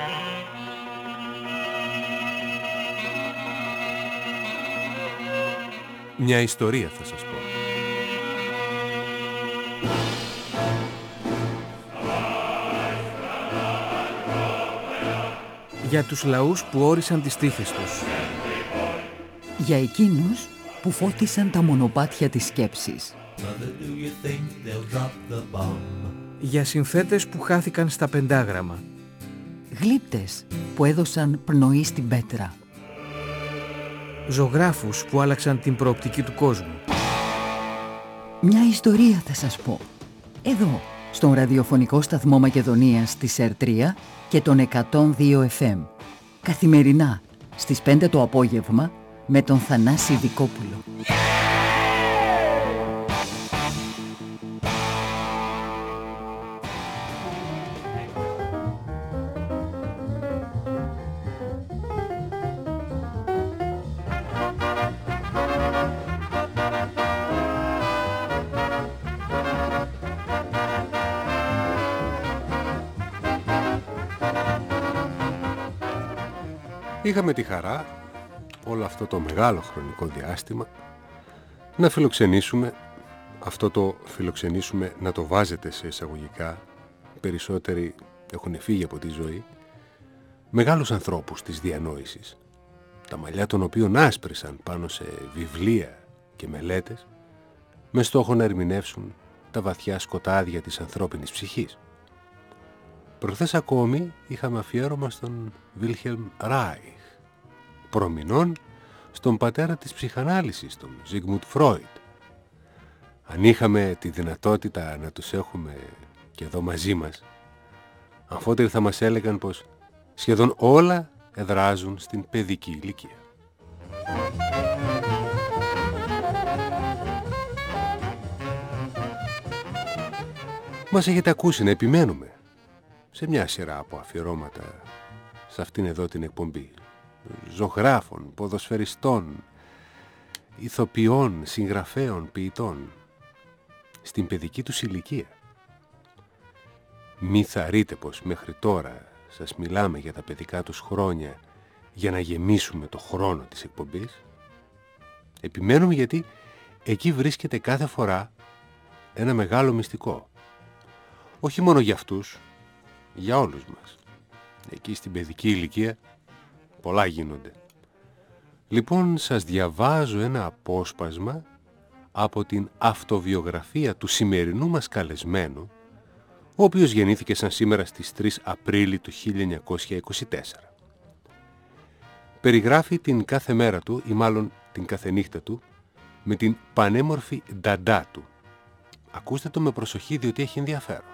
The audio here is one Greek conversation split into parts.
Μια ιστορία θα σας πω. Για τους λαούς που όρισαν τις τύχες τους. Για εκείνους που φώτισαν τα μονοπάτια της σκέψης. Για συνθέτες που χάθηκαν στα πεντάγραμμα. Γλύπτες που έδωσαν πνοή στην πέτρα. Ζωγράφους που άλλαξαν την προοπτική του κόσμου. Μια ιστορία θα σας πω. Εδώ, στον ραδιοφωνικό σταθμό Μακεδονίας της ΕΡΤΡΙΑ και τον 102 FM. Καθημερινά, στις 5 το απόγευμα, με τον Θανάση Δικόπουλο. Είχαμε τη χαρά όλο αυτό το μεγάλο χρονικό διάστημα να φιλοξενήσουμε, αυτό το φιλοξενήσουμε να το βάζετε σε εισαγωγικά, περισσότεροι έχουν φύγει από τη ζωή, μεγάλους ανθρώπους της διανόησης, τα μαλλιά των οποίων άσπρισαν πάνω σε βιβλία και μελέτες με στόχο να ερμηνεύσουν τα βαθιά σκοτάδια της ανθρώπινης ψυχής. Προχθές ακόμη είχαμε αφιέρωμα στον Βίλχελμ Ράιχ, προμηνών στον πατέρα της ψυχανάλυσης, τον Ζίγμουντ Φρόιντ. Αν είχαμε τη δυνατότητα να τους έχουμε και εδώ μαζί μας, αμφότεροι θα μας έλεγαν πως σχεδόν όλα εδράζουν στην παιδική ηλικία. Μας έχετε ακούσει να επιμένουμε σε μια σειρά από αφιερώματα σε αυτήν εδώ την εκπομπή. Ζωγράφων, ποδοσφαιριστών, ηθοποιών, συγγραφέων, ποιητών στην παιδική τους ηλικία. Μη θαρρείτε πως μέχρι τώρα σας μιλάμε για τα παιδικά τους χρόνια για να γεμίσουμε το χρόνο της εκπομπής. Επιμένουμε γιατί εκεί βρίσκεται κάθε φορά ένα μεγάλο μυστικό. Όχι μόνο για αυτούς, για όλους μας. Εκεί στην παιδική ηλικία πολλά γίνονται. Λοιπόν, σας διαβάζω ένα απόσπασμα από την αυτοβιογραφία του σημερινού μας καλεσμένου, ο οποίος γεννήθηκε σαν σήμερα στις 3 Απρίλη του 1924. Περιγράφει την κάθε μέρα του, ή μάλλον την κάθε νύχτα του, με την πανέμορφη νταντά του. Ακούστε το με προσοχή διότι έχει ενδιαφέρον.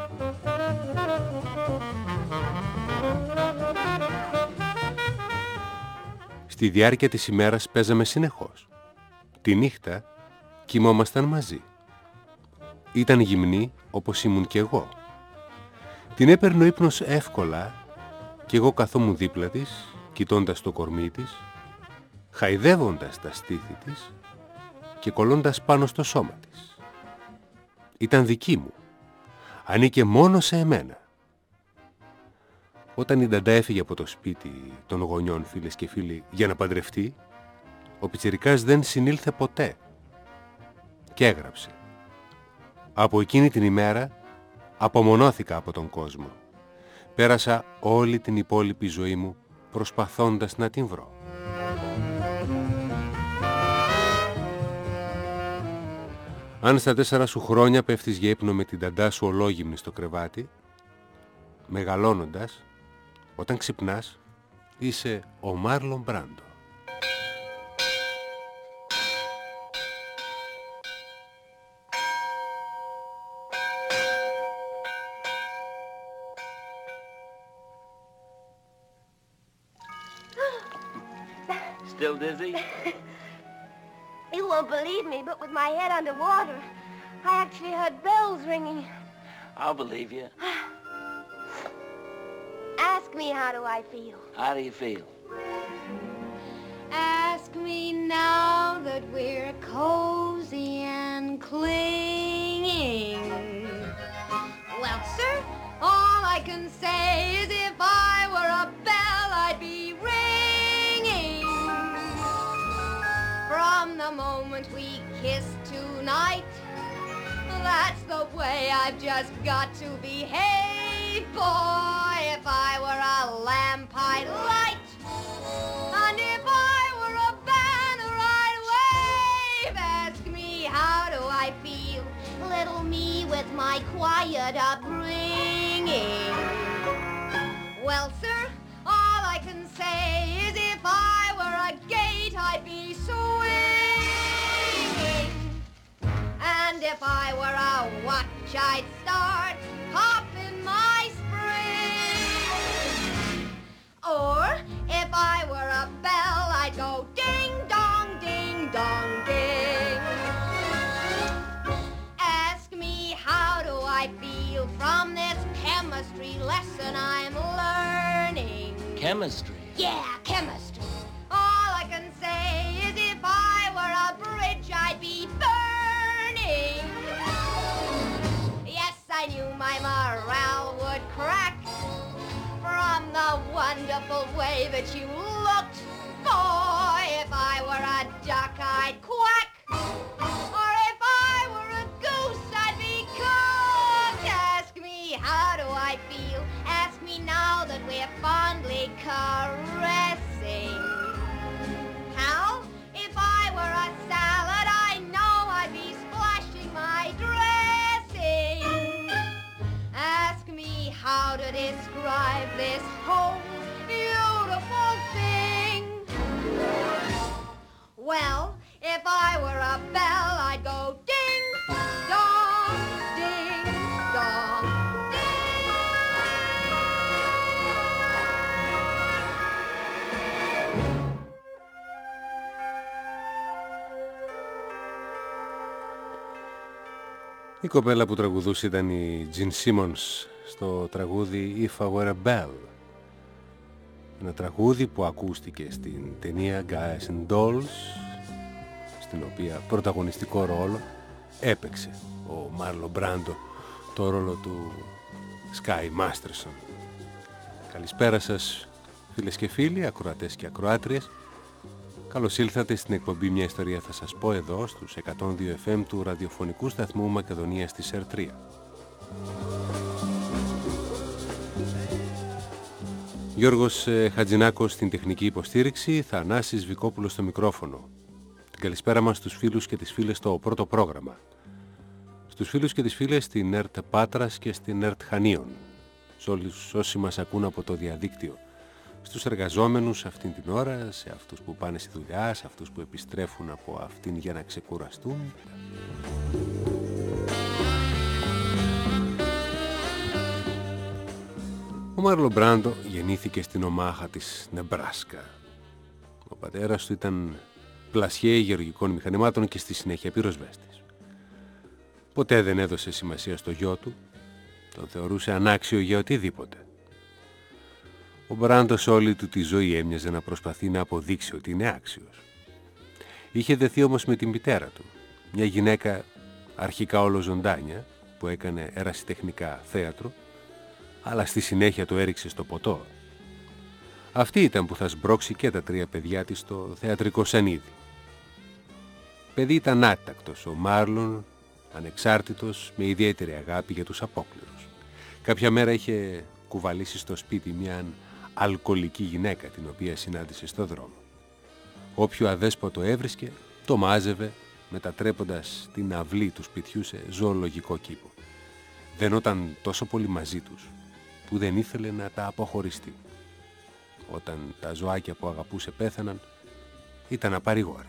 Στη διάρκεια της ημέρας παίζαμε συνεχώς. Τη νύχτα κοιμόμασταν μαζί. Ήταν γυμνή όπως ήμουν κι εγώ. Την έπαιρνε ο ύπνος εύκολα κι εγώ καθόμουν δίπλα της, κοιτώντας το κορμί της, χαϊδεύοντας τα στήθη της και κολλώντας πάνω στο σώμα της. Ήταν δική μου. Ανήκε μόνο σε εμένα. Όταν η νταντά έφυγε από το σπίτι των γονιών, φίλες και φίλοι, για να παντρευτεί, ο πιτσιρικάς δεν συνήλθε ποτέ και έγραψε: «Από εκείνη την ημέρα απομονώθηκα από τον κόσμο. Πέρασα όλη την υπόλοιπη ζωή μου προσπαθώντας να την βρω». Αν στα 4 σου χρόνια πέφτεις για ύπνο με την νταντά σου ολόγυμνη στο κρεβάτι, μεγαλώνοντας, όταν ξυπνάς, είσαι ο Μάρλον Μπράντο. Still dizzy? You won't believe me, but with my head underwater, I actually heard bells ringing. I'll believe you. Ask me, how do I feel? How do you feel? Ask me now that we're cozy and clinging. Well, sir, all I can say is if I were kiss tonight. That's the way I've just got to behave, boy. If I were a lamp, I'd light, and if I were a banner, I'd wave. Ask me, how do I feel? Little me with my quiet upbringing. Well, sir, all I can say is if I were a gate, I'd be swinging. And if I were a watch, I'd start popping my spring. Or if I were a bell, I'd go ding dong, ding dong, ding. Ask me, how do I feel from this chemistry lesson I'm learning? Chemistry? Yeah, chemistry. All I can say is if I were a bridge, I'd be burning. Yes, I knew my morale would crack from the wonderful way that you looked. Boy, if I were a duck, I'd quack. Or if I were a goose, I'd be cooked. Ask me, how do I feel? Ask me now that we're fondly caressing. How? If I were a salad, I know I'd be splashing my dressing. Ask me how to describe this whole beautiful thing. Well, if I were a bell, I'd go ding dong, ding dong, ding. Η κοπέλα που τραγουδούσε ήταν η Gene Simmons στο τραγούδι If I Were a Bell. Ένα τραγούδι που ακούστηκε στην ταινία Guys and Dolls, στην οποία πρωταγωνιστικό ρόλο έπαιξε ο Μάρλον Μπράντο, το ρόλο του Sky Masterson. Καλησπέρα σας φίλες και φίλοι, ακροατές και ακροάτριες. Καλώς ήλθατε στην εκπομπή «Μια ιστορία θα σας πω» εδώ στους 102 FM του ραδιοφωνικού σταθμού Μακεδονίας της ΕΡΤΡΙΑ. Γιώργος Χατζηνάκος στην τεχνική υποστήριξη, Θανάσης Βικόπουλος στο μικρόφωνο. Την καλησπέρα μας στους φίλους και τις φίλες στο πρώτο πρόγραμμα. Στους φίλους και τις φίλες στην ΕΡΤ Πάτρας και στην ΕΡΤ Χανίων. Σε όλους όσοι μας ακούν από το διαδίκτυο. Στους εργαζόμενους αυτήν την ώρα, σε αυτούς που πάνε στη δουλειά, σε αυτούς που επιστρέφουν από αυτήν για να ξεκουραστούν. Ο Μάρλον Μπράντο γεννήθηκε στην Ομάχα της Νεμπράσκα. Ο πατέρας του ήταν πλασιέ γεωργικών μηχανημάτων και στη συνέχεια πυροσβέστης. Ποτέ δεν έδωσε σημασία στο γιο του, τον θεωρούσε ανάξιο για οτιδήποτε. Ο Μπράντο σε όλη του τη ζωή έμοιαζε να προσπαθεί να αποδείξει ότι είναι άξιος. Είχε δεθεί όμως με την μητέρα του, μια γυναίκα αρχικά ολοζωντάνια που έκανε ερασιτεχνικά θέατρο, αλλά στη συνέχεια το έριξε στο ποτό. Αυτή ήταν που θα σμπρώξει και τα τρία παιδιά της στο θεατρικό σανίδι. Παιδί ήταν άτακτος, ο Μάρλον, ανεξάρτητος, με ιδιαίτερη αγάπη για τους απόκληρους. Κάποια μέρα είχε κουβαλήσει στο σπίτι μια αλκοολική γυναίκα την οποία συνάντησε στο δρόμο. Όποιο αδέσποτο έβρισκε, το μάζευε, μετατρέποντας την αυλή του σπιτιού σε ζωολογικό κήπο. Δαινόταν τόσο πολύ μαζί τους που δεν ήθελε να τα αποχωριστεί. Όταν τα ζωάκια που αγαπούσε πέθαναν, ήταν απαρηγόρητος.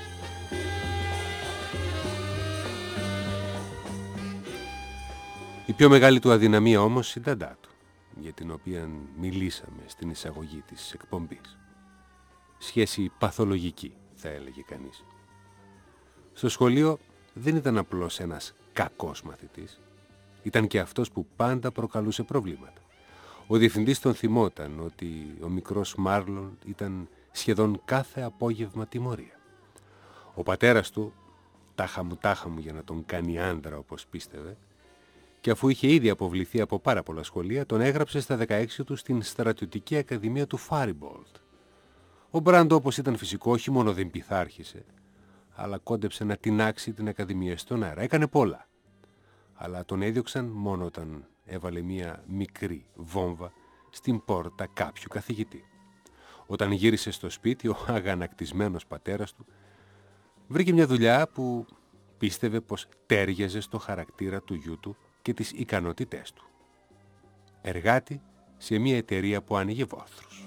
Η πιο μεγάλη του αδυναμία όμως η ταντά του, για την οποία μιλήσαμε στην εισαγωγή της εκπομπής. Σχέση παθολογική, θα έλεγε κανείς. Στο σχολείο δεν ήταν απλώς ένας κακός μαθητής, ήταν και αυτός που πάντα προκαλούσε προβλήματα. Ο διευθυντής τον θυμόταν ότι ο μικρός Μάρλον ήταν σχεδόν κάθε απόγευμα τιμωρία. Ο πατέρας του, τάχα μου για να τον κάνει άντρα όπως πίστευε, και αφού είχε ήδη αποβληθεί από πάρα πολλά σχολεία, τον έγραψε στα 16 του στην στρατιωτική ακαδημία του Φάριμπολτ. Ο Μπράντο, όπως ήταν φυσικό, όχι μόνο δεν πειθάρχησε, αλλά κόντεψε να τινάξει την Ακαδημία στον αέρα. Έκανε πολλά, αλλά τον έδιωξαν μόνο όταν έβαλε μία μικρή βόμβα στην πόρτα κάποιου καθηγητή. Όταν γύρισε στο σπίτι, ο αγανακτισμένος πατέρας του βρήκε μια δουλειά που πίστευε πως τέριαζε στο χαρακτήρα του γιού του και τις ικανότητές του. Εργάτη σε μια εταιρεία που άνοιγε βόθρους.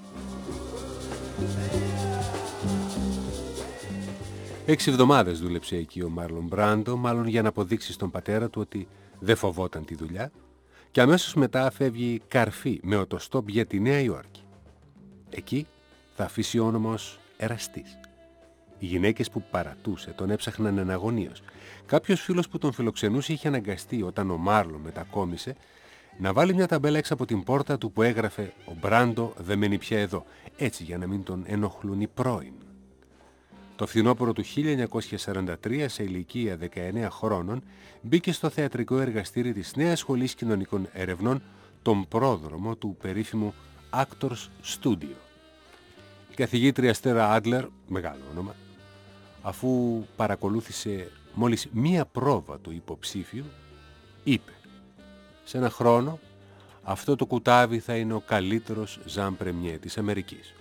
6 εβδομάδες δούλεψε εκεί ο Μάρλον Μπράντο, μάλλον για να αποδείξει στον πατέρα του ότι δεν φοβόταν τη δουλειά, και αμέσως μετά φεύγει καρφί με οτοστόπ για τη Νέα Υόρκη. Εκεί θα αφήσει όνομα ως εραστής. Οι γυναίκες που παρατούσε τον έψαχναν εναγωνίως. Κάποιος φίλος που τον φιλοξενούσε είχε αναγκαστεί, όταν ο Μάρλον μετακόμισε, να βάλει μια ταμπέλα έξω από την πόρτα του που έγραφε «Ο Μπράντο δεν μένει πια εδώ», έτσι για να μην τον ενοχλούν οι πρώην. Το φθινόπωρο του 1943, σε ηλικία 19 χρόνων, μπήκε στο θεατρικό εργαστήρι της Νέας Σχολής Κοινωνικών Ερευνών, τον πρόδρομο του περίφημου Actors Studio. Η καθηγήτρια Στέρα Άντλερ, μεγάλο όνομα, αφού παρακολούθησε μόλις μία πρόβα του υποψήφιου, είπε «Σε ένα χρόνο αυτό το κουτάβι θα είναι ο καλύτερος Ζαν Πρεμιέ της Αμερικής».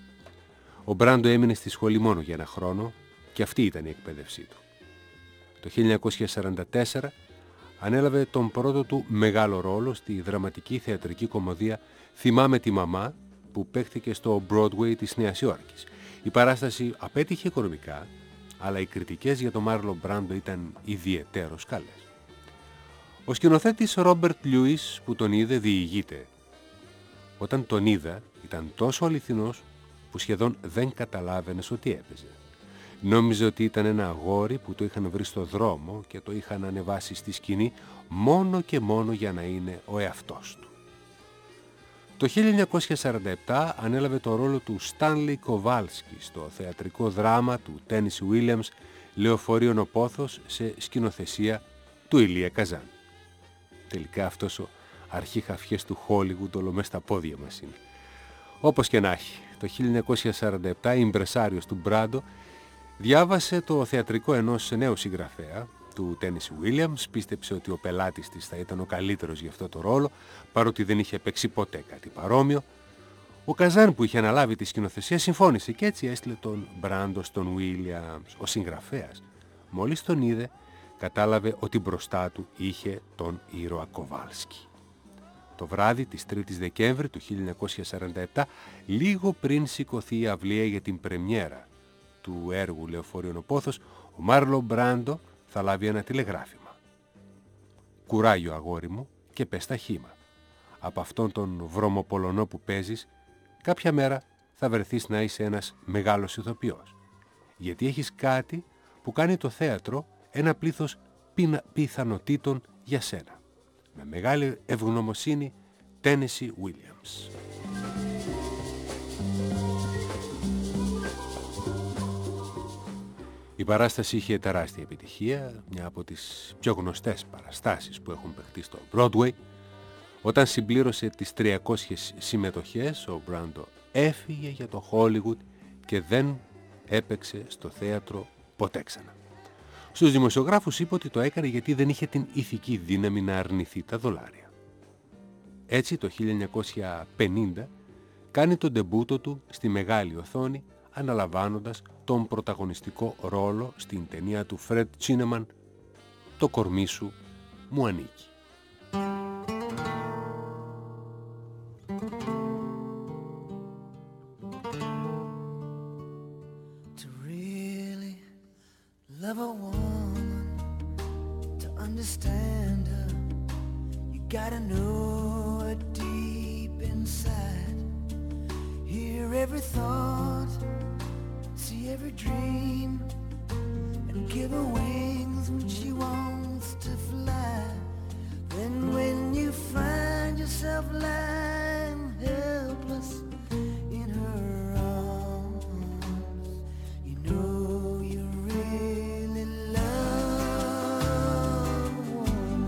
Ο Μπράντο έμεινε στη σχολή μόνο για ένα χρόνο και αυτή ήταν η εκπαίδευσή του. Το 1944 ανέλαβε τον πρώτο του μεγάλο ρόλο στη δραματική θεατρική κομμωδία «Θυμάμαι τη μαμά», που παίχθηκε στο Broadway της Νέας Υόρκης. Η παράσταση απέτυχε οικονομικά, αλλά οι κριτικές για τον Μάρλον Μπράντο ήταν ιδιαιτέρως καλές. Ο σκηνοθέτης Ρόμπερτ Λιούις, που τον είδε, διηγείται: «Όταν τον είδα ήταν τόσο αληθινός που σχεδόν δεν καταλάβαινες ότι έπαιζε. Νόμιζε ότι ήταν ένα αγόρι που το είχαν βρει στο δρόμο και το είχαν ανεβάσει στη σκηνή μόνο και μόνο για να είναι ο εαυτός του». Το 1947 ανέλαβε το ρόλο του Στάνλι Κοβάλσκι στο θεατρικό δράμα του Τέννισι Βίλιαμς «Λεωφορείων ο Πόθος», σε σκηνοθεσία του Ηλία Καζάν. Τελικά αυτός ο αρχιχαφιές του Χόλιγουντ όλο μες στα πόδια μας είναι. Όπως και να έχει, το 1947 η ιμπρεσάριος του Μπράντο διάβασε το θεατρικό ενός νέου συγγραφέα, του Τέννισι Βίλιαμς, πίστεψε ότι ο πελάτης της θα ήταν ο καλύτερος για αυτό το ρόλο, παρότι δεν είχε παίξει ποτέ κάτι παρόμοιο. Ο Καζάν, που είχε αναλάβει τη σκηνοθεσία, συμφώνησε και έτσι έστειλε τον Μπράντο στον Βίλιαμς. Ο συγγραφέας, μόλις τον είδε, κατάλαβε ότι μπροστά του είχε τον ήρωα Κοβάλσκι. Το βράδυ της 3ης Δεκέμβρη του 1947, λίγο πριν σηκωθεί η αυλία για την πρεμιέρα του έργου «Λεωφορείων ο Πόθος», ο Μάρλον Μπράντο θα λάβει ένα τηλεγράφημα. «Κουράγιο, αγόρι μου, και πες τα χύμα. Από αυτόν τον βρωμοπολωνό που παίζεις, κάποια μέρα θα βρεθείς να είσαι ένας μεγάλος ηθοποιός. Γιατί έχεις κάτι που κάνει το θέατρο ένα πλήθος πιθανοτήτων για σένα. Με μεγάλη ευγνωμοσύνη, Τέννισι Βίλιαμς». Η παράσταση είχε τεράστια επιτυχία, μια από τις πιο γνωστές παραστάσεις που έχουν παιχτεί στο Broadway. Όταν συμπλήρωσε τις 300 συμμετοχές, ο Μπράντο έφυγε για το Hollywood και δεν έπαιξε στο θέατρο ποτέ ξανά. Στους δημοσιογράφους είπε ότι το έκανε γιατί δεν είχε την ηθική δύναμη να αρνηθεί τα δολάρια. Έτσι το 1950 κάνει τον ντεμπούτο του στη μεγάλη οθόνη, αναλαμβάνοντας τον πρωταγωνιστικό ρόλο στην ταινία του Φρεντ Τσίνεμαν «Το κορμί σου μου ανήκει». Gotta know it deep inside. Hear every thought, see every dream, and give her wings when she wants to fly. Then when you find yourself lying helpless in her arms, you know you really love a woman.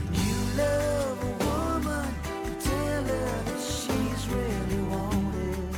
Love a woman, tell her that she's really wanted.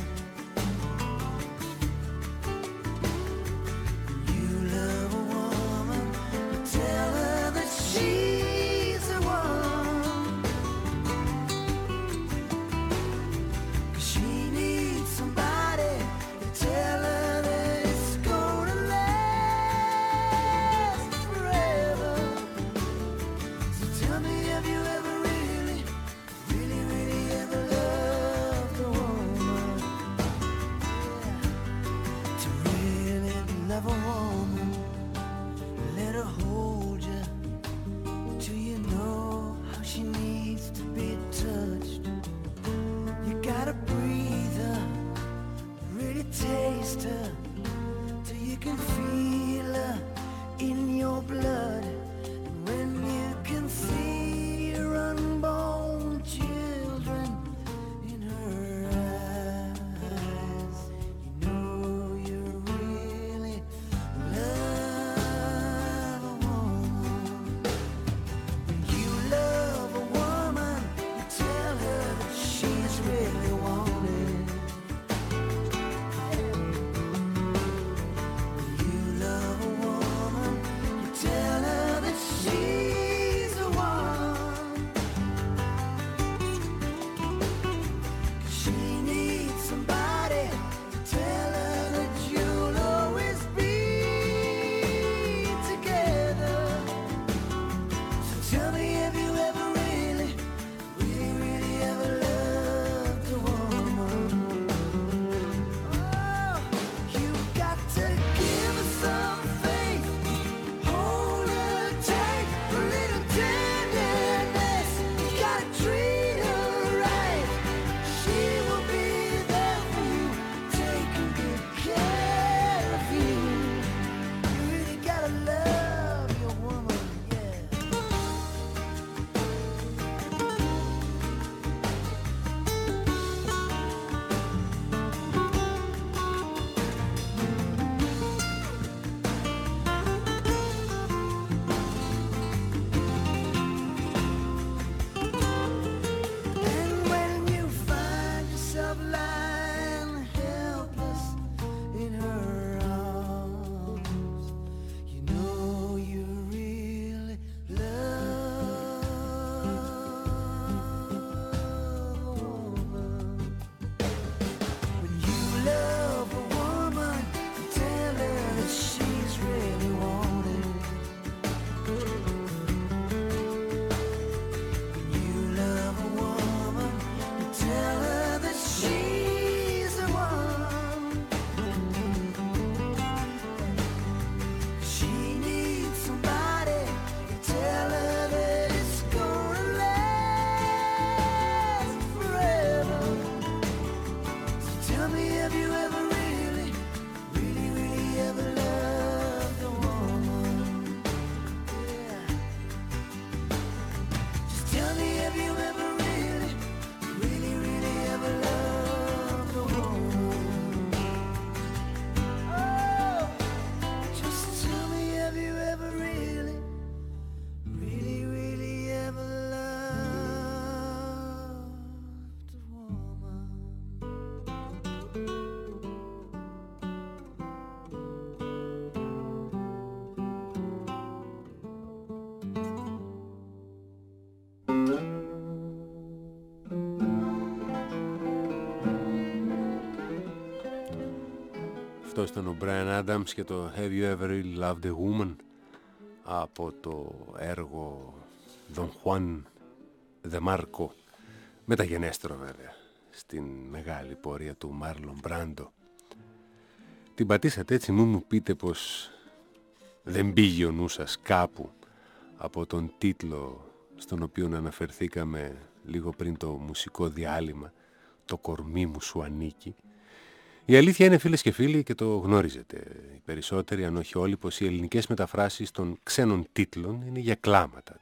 αυτός ήταν ο Bryan Adams και το Have You Ever Really Loved a Woman από το έργο Don Juan de Marco, μεταγενέστερο βέβαια στην μεγάλη πορεία του Marlon Brando. Την πατήσατε έτσι, μου πείτε πως δεν πήγε ο νους σας κάπου από τον τίτλο στον οποίο αναφερθήκαμε λίγο πριν το μουσικό διάλειμμα, «Το κορμί μου σου ανήκει». Η αλήθεια είναι, φίλες και φίλοι, και το γνωρίζετε οι περισσότεροι, αν όχι όλοι, πως οι ελληνικές μεταφράσεις των ξένων τίτλων είναι για κλάματα.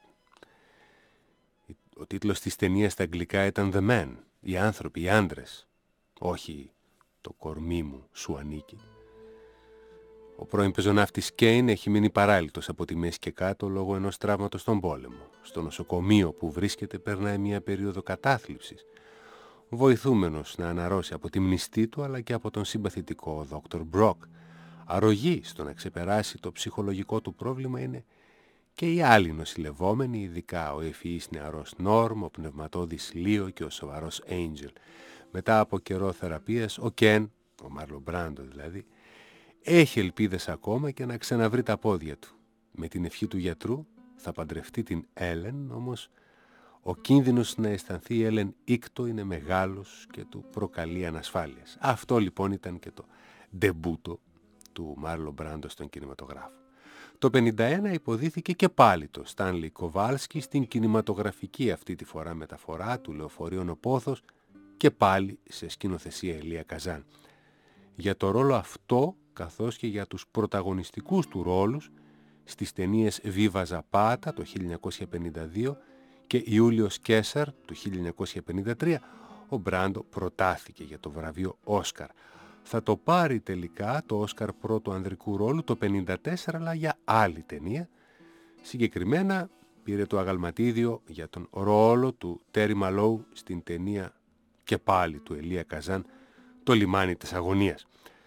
Ο τίτλος της ταινίας στα αγγλικά ήταν «The Man», οι άνθρωποι, οι άντρες, όχι «Το κορμί μου σου ανήκει». Ο πρώην πεζοναύτης Κέιν έχει μείνει παράλυτος από τη μέση και κάτω λόγω ενός τραύματος στον πόλεμο. Στο νοσοκομείο που βρίσκεται περνάει μια περίοδο κατάθλιψης, βοηθούμενος να αναρρώσει από τη μνηστή του αλλά και από τον συμπαθητικό Dr. Brock. Αρρωγή στο να ξεπεράσει το ψυχολογικό του πρόβλημα είναι και οι άλλοι νοσηλευόμενοι, ειδικά ο ευφυής νεαρός Νόρμ, ο πνευματώδης Λίο και ο σοβαρός Angel. Μετά από καιρό θεραπείας, ο Κεν, ο Μάρλον Μπράντο δηλαδή, έχει ελπίδες ακόμα και να ξαναβρει τα πόδια του. Με την ευχή του γιατρού θα παντρευτεί την Έλεν, όμως ο κίνδυνος να αισθανθεί η Έλεν ήκτο είναι μεγάλος και του προκαλεί ανασφάλειες. Αυτό λοιπόν ήταν και το ντεμπούτο του Μάρλον Μπράντο στον κινηματογράφο. Το 1951 υποδίθηκε και πάλι το Στάνλι Κοβάλσκι στην κινηματογραφική αυτή τη φορά μεταφορά του Λεωφορείων ο Πόθος και πάλι σε σκηνοθεσία Ηλία Καζάν. Για το ρόλο αυτό, καθώς και για τους πρωταγωνιστικούς του ρόλους στις ταινίες Βίβα Ζαπάτα το 1952 και Ιούλιος Κέσαρ το 1953, ο Μπράντο προτάθηκε για το βραβείο Όσκαρ. Θα το πάρει τελικά το Όσκαρ πρώτου ανδρικού ρόλου το 1954, αλλά για άλλη ταινία. Συγκεκριμένα πήρε το αγαλματίδιο για τον ρόλο του Τέρι Μαλόου στην ταινία και πάλι του Ηλία Καζάν, «Το λιμάνι της αγωνίας».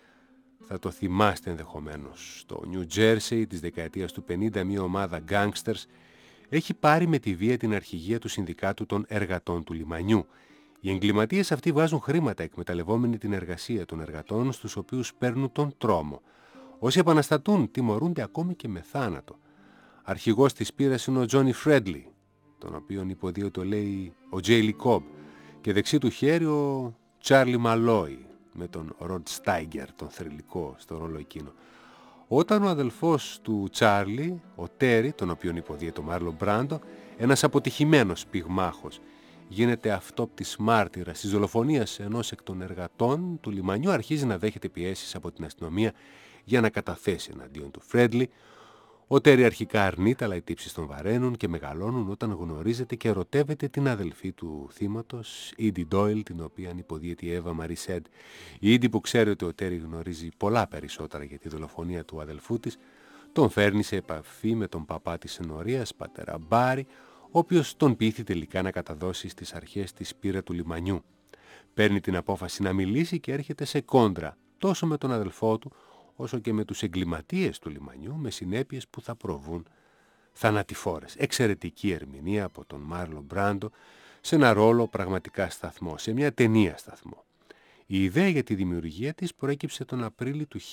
Θα το θυμάστε ενδεχομένως. Στο Νιου Τζέρσεϊ της δεκαετίας του 50 μια ομάδα γκάνγκστερς έχει πάρει με τη βία την αρχηγία του Συνδικάτου των Εργατών του Λιμανιού. Οι εγκληματίες αυτοί βάζουν χρήματα εκμεταλλευόμενοι την εργασία των εργατών, στους οποίους παίρνουν τον τρόμο. Όσοι επαναστατούν τιμωρούνται ακόμη και με θάνατο. Αρχηγός της πείρας είναι ο Τζόνι Φρέντλι, τον οποίον υποδίω το λέει ο Τζέιλι Κόμπ, και δεξί του χέρι ο Τσάρλι Μαλόι, με τον Ροντ Στάιγκερ, τον θρυλικό, στο ρόλο εκείνο. Όταν ο αδελφός του Τσάρλι, ο Τέρι, τον οποίον υποδίει το Μάρλον Μπράντο, ένας αποτυχημένος πυγμάχος, γίνεται αυτόπτης μάρτυρας της δολοφονίας ενός εκ των εργατών του λιμανιού, αρχίζει να δέχεται πιέσεις από την αστυνομία για να καταθέσει εναντίον του Φρέντλι. Ο Τέρι αρχικά αρνείται, αλλά οι τύψεις τον βαραίνουν και μεγαλώνουν όταν γνωρίζεται και ερωτεύεται την αδελφή του θύματος, Ίντι Ντόιλ, την οποία υποδίεται η Εύα Μαρί Σέντ. Η Ίντι, που ξέρει ότι ο Τέρι γνωρίζει πολλά περισσότερα για τη δολοφονία του αδελφού της, τον φέρνει σε επαφή με τον παπά της ενορίας, πατέρα Μπάρι, ο οποίος τον πείθει τελικά να καταδώσει στις αρχές της πείρα του λιμανιού. Παίρνει την απόφαση να μιλήσει και έρχεται σε κόντρα τόσο με τον αδελφό του, όσο και με τους εγκληματίες του λιμανιού, με συνέπειες που θα προβούν θανατηφόρες. Εξαιρετική ερμηνεία από τον Μάρλον Μπράντο σε ένα ρόλο πραγματικά σταθμό, σε μια ταινία σταθμό. Η ιδέα για τη δημιουργία της προέκυψε τον Απρίλιο του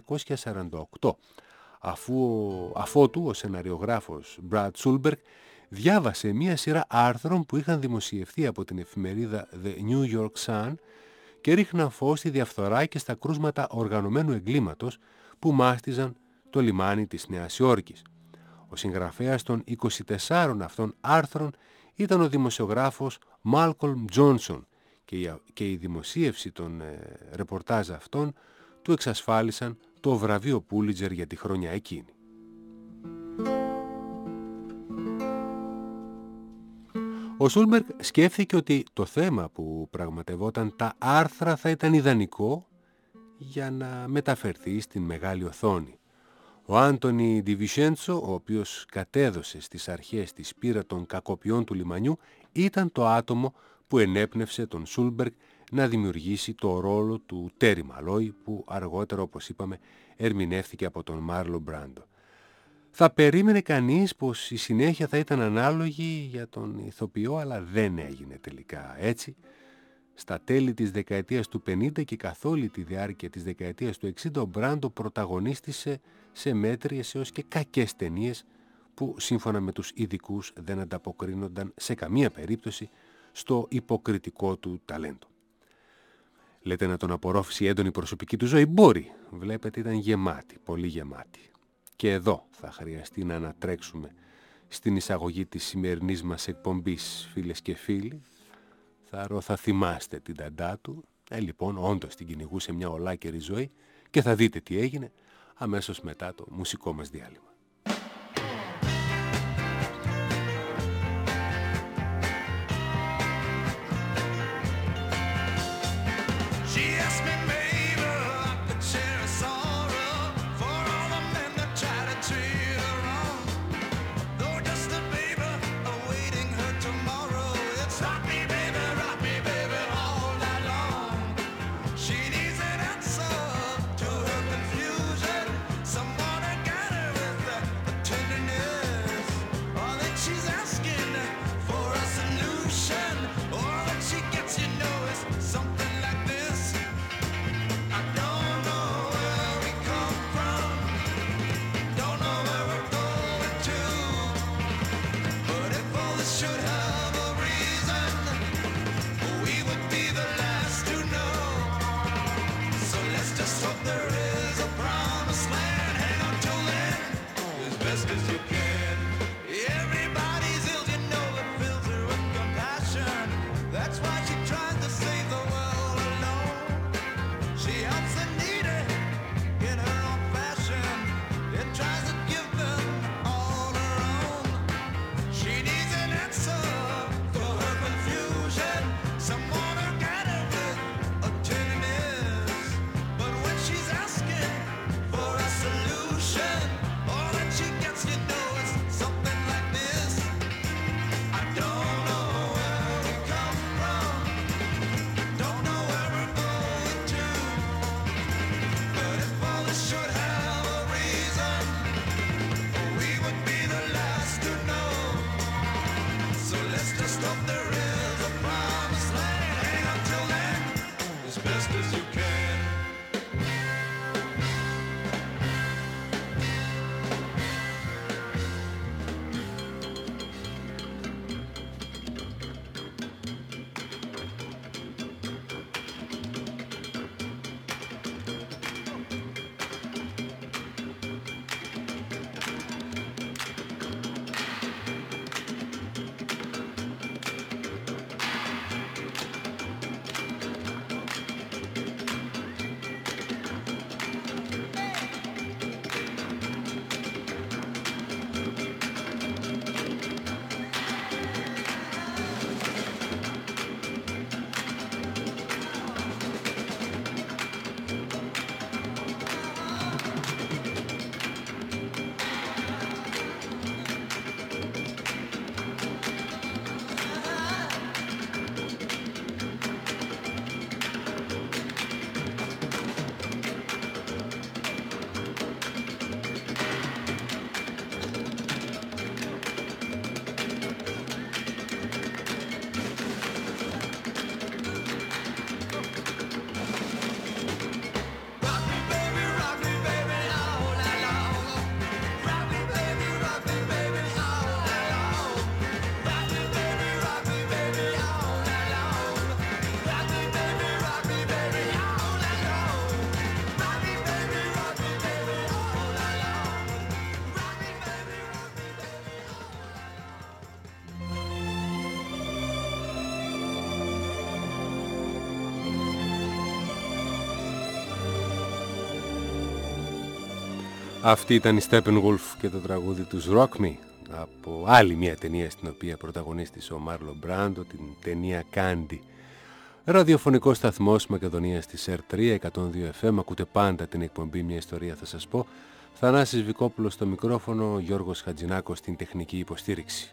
1948, αφότου ο σεναριογράφος Brad Sulberg διάβασε μια σειρά άρθρων που είχαν δημοσιευθεί από την εφημερίδα The New York Sun και ρίχναν φως στη διαφθορά και στα κρούσματα οργανωμένου εγκλήματος που μάστιζαν το λιμάνι της Νέας Υόρκης. Ο συγγραφέας των 24 αυτών άρθρων ήταν ο δημοσιογράφος Μάλκολμ Τζόνσον και η δημοσίευση των ρεπορτάζ αυτών του εξασφάλισαν το βραβείο Πούλιτζερ για τη χρονιά εκείνη. Ο Σούλμπεργκ σκέφθηκε ότι το θέμα που πραγματευόταν τα άρθρα θα ήταν ιδανικό για να μεταφερθεί στην μεγάλη οθόνη. Ο Άντονι Ντιβισέντσο, ο οποίος κατέδωσε στις αρχές της πείρα των κακοποιών του λιμανιού, ήταν το άτομο που ενέπνευσε τον Σούλμπεργκ να δημιουργήσει το ρόλο του Τέρι Μαλόι, που αργότερα, όπως είπαμε, ερμηνεύθηκε από τον Μάρλον Μπράντο. Θα περίμενε κανείς πως η συνέχεια θα ήταν ανάλογη για τον ηθοποιό, αλλά δεν έγινε τελικά έτσι. Στα τέλη της δεκαετίας του 50 και καθ' όλη τη διάρκεια της δεκαετίας του 60 ο Μπράντο πρωταγωνίστησε σε μέτριες έως και κακές ταινίες που σύμφωνα με τους ειδικούς δεν ανταποκρίνονταν σε καμία περίπτωση στο υποκριτικό του ταλέντο. Λέτε να τον απορρόφησε η έντονη προσωπική του ζωή. Μπορεί. Βλέπετε ήταν γεμάτη, πολύ γεμάτη. Και εδώ θα χρειαστεί να ανατρέξουμε στην εισαγωγή της σημερινής μας εκπομπής, φίλες και φίλοι. Θα θυμάστε την ταντά του. Λοιπόν, όντως την κυνηγούσε μια ολάκερη ζωή και θα δείτε τι έγινε αμέσως μετά το μουσικό μας διάλειμμα. Αυτή ήταν η Steppenwolf και το τραγούδι τους Rock Me από άλλη μια ταινία στην οποία πρωταγωνίστησε ο Μάρλον Μπράντο, την ταινία Candy. Ραδιοφωνικός σταθμός Μακεδονίας της R3 102 FM. Ακούτε πάντα την εκπομπή Μια Ιστορία θα σας πω. Θανάσης Βικόπουλος στο μικρόφωνο, Γιώργος Χατζηνάκος στην τεχνική υποστήριξη.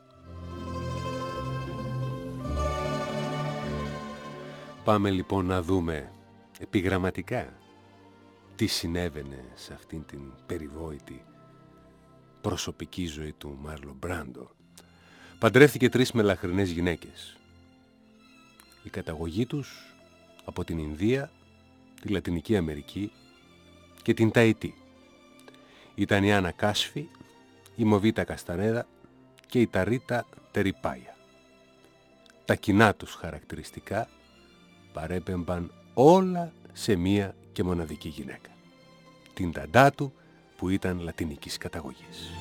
Πάμε λοιπόν να δούμε επιγραμματικά τι συνέβαινε σε αυτήν την περιβόητη προσωπική ζωή του Μάρλον Μπράντο. Παντρεύτηκε 3 μελαχρινές γυναίκες. καταγωγή τους από την Ινδία, τη Λατινική Αμερική και την Ταϊτή. Ήταν η Άννα Κάσφη, η Μοβίτα Καστανέδα και η Ταρίτα Τεριπάια. Τα κοινά τους χαρακτηριστικά παρέπεμπαν όλα σε μία και μοναδική γυναίκα, την ταντά του, που ήταν λατινικής καταγωγής.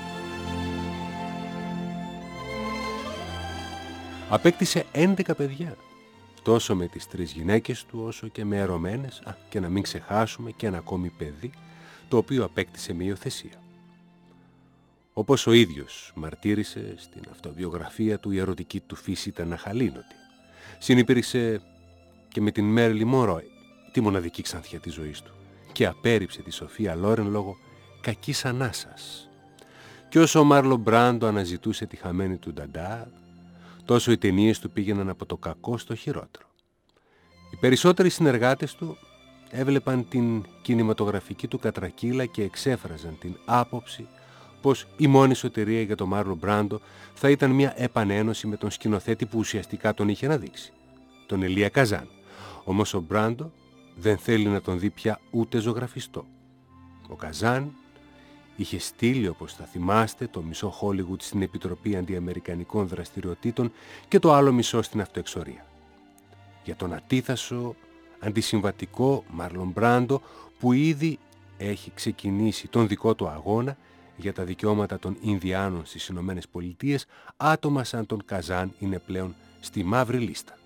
Απέκτησε 11 παιδιά, τόσο με τις 3 γυναίκες του όσο και με ερωμένες, και να μην ξεχάσουμε και ένα ακόμη παιδί, το οποίο απέκτησε με υιοθεσία. Όπως ο ίδιος μαρτύρησε στην αυτοβιογραφία του, η ερωτική του φύση ήταν αχαλήνωτη. Συνυπήρξε και με την Μέριλιν Μονρόι, τη μοναδική ξανθιά της ζωής του, και απέρριψε τη Σοφία Λόρεν λόγω κακής ανάσας. Και όσο ο Μάρλον Μπράντο αναζητούσε τη χαμένη του νταντά, τόσο οι ταινίες του πήγαιναν από το κακό στο χειρότερο. Οι περισσότεροι συνεργάτες του έβλεπαν την κινηματογραφική του κατρακύλα και εξέφραζαν την άποψη πως η μόνη σωτηρία για τον Μάρλον Μπράντο θα ήταν μια επανένωση με τον σκηνοθέτη που ουσιαστικά τον είχε αναδείξει, τον Ελία Καζάν. Όμως ο Μπράντο δεν θέλει να τον δει πια ούτε ζωγραφιστό. Ο Καζάν είχε στείλει, όπως θα θυμάστε, το μισό Χόλιγουτ στην Επιτροπή Αντιαμερικανικών Δραστηριοτήτων και το άλλο μισό στην αυτοεξορία. Για τον ατίθασο, αντισυμβατικό Μάρλον Μπράντο, που ήδη έχει ξεκινήσει τον δικό του αγώνα για τα δικαιώματα των Ινδιάνων στις Ηνωμένες Πολιτείες, άτομα σαν τον Καζάν είναι πλέον στη μαύρη λίστα.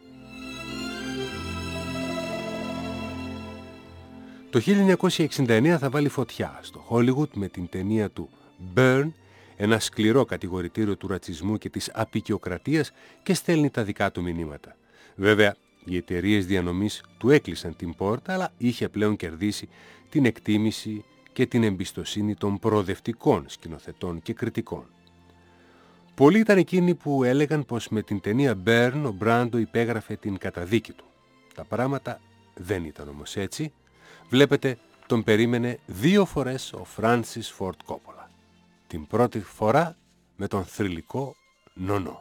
Το 1969 θα βάλει φωτιά στο Χόλιγουτ με την ταινία του Burn, ένα σκληρό κατηγορητήριο του ρατσισμού και της αποικιοκρατίας, και στέλνει τα δικά του μηνύματα. Βέβαια, οι εταιρείες διανομής του έκλεισαν την πόρτα, αλλά είχε πλέον κερδίσει την εκτίμηση και την εμπιστοσύνη των προοδευτικών σκηνοθετών και κριτικών. Πολλοί ήταν εκείνοι που έλεγαν πως με την ταινία Burn ο Μπράντο υπέγραφε την καταδίκη του. Τα πράγματα δεν ήταν όμως έτσι. Βλέπετε, τον περίμενε 2 φορές ο Φράνσις Φόρντ Κόπολα. Την πρώτη φορά με τον θρυλικό Νονό.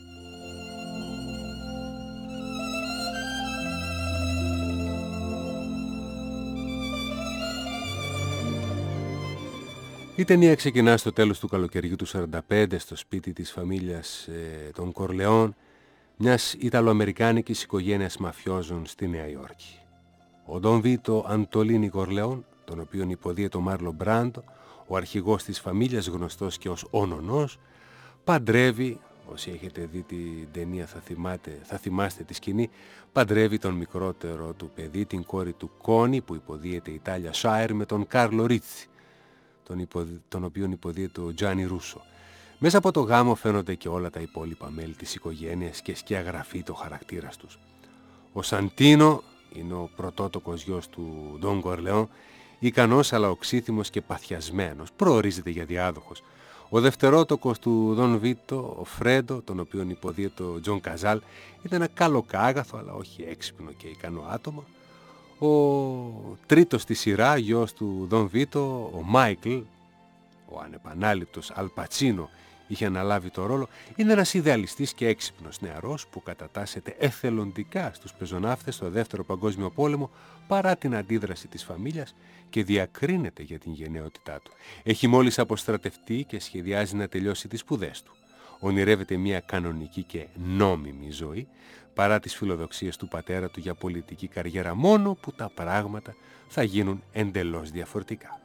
Η ταινία ξεκινά στο τέλος του καλοκαιριού του 1945 στο σπίτι της φαμίλιας των Κορλεόν, μιας Ιταλοαμερικάνικης οικογένειας μαφιόζων στη Νέα Υόρκη. Ο Ντον Βίτο Αντολίνι Κορλεόν, τον οποίον υποδίεται ο Μάρλον Μπράντο, ο αρχηγός της φαμίλιας, γνωστός και ως ο Νονός, παντρεύει, όσοι έχετε δει την ταινία θα θυμάστε τη σκηνή, παντρεύει τον μικρότερο του παιδί, την κόρη του Κόνι, που υποδίεται η Τάλια Σάιρ, με τον Κάρλο Ρίτσι, τον οποίον υποδίεται ο Τζάνι Ρούσο. Μέσα από το γάμο φαίνονται και όλα τα υπόλοιπα μέλη της οικογένειας και σκιαγραφεί το χαρακτήρας τους. Ο Σαντίνο είναι ο πρωτότοκος γιος του Ντον Κορλεόν, ικανός αλλά οξύθυμος και παθιασμένος, προορίζεται για διάδοχος. Ο δευτερότοκος του Δον Βίτο, ο Φρέντο, τον οποίον υποδίεται ο Τζον Καζάλ, ήταν ένα καλοκάγαθο αλλά όχι έξυπνο και ικανό άτομο. Ο τρίτος στη σειρά, γιος του Δον Βίτο, ο Μάικλ, ο ανεπανάληπτος Αλ Πατσίνο, είχε αναλάβει το ρόλο. Είναι ένας ιδεαλιστής και έξυπνος νεαρός που κατατάσσεται εθελοντικά στους πεζοναύτες στο Δεύτερο Παγκόσμιο Πόλεμο παρά την αντίδραση της φαμίλιας και διακρίνεται για την γενναιότητά του. Έχει μόλις αποστρατευτεί και σχεδιάζει να τελειώσει τις σπουδές του. Ονειρεύεται μια κανονική και νόμιμη ζωή παρά τις φιλοδοξίες του πατέρα του για πολιτική καριέρα, μόνο που τα πράγματα θα γίνουν εντελώς διαφορετικά.